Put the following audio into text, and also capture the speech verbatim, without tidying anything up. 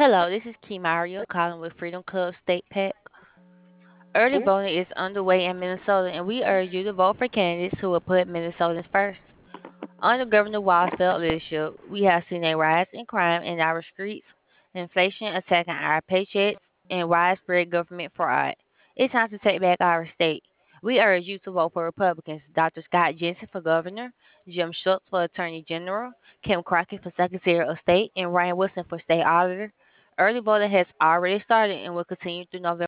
Hello, this is Key Mario calling with Freedom Club State Pack. Early voting is underway in Minnesota, and we urge you to vote for candidates who will put Minnesotans first. Under Governor Walz's leadership, we have seen a rise in crime in our streets, inflation attacking our paychecks, and widespread government fraud. It's time to take back our state. We urge you to vote for Republicans: Doctor Scott Jensen for governor, Jim Schultz for attorney general, Kim Crockett for secretary of state, and Ryan Wilson for state auditor. Early voting has already started and will continue through November.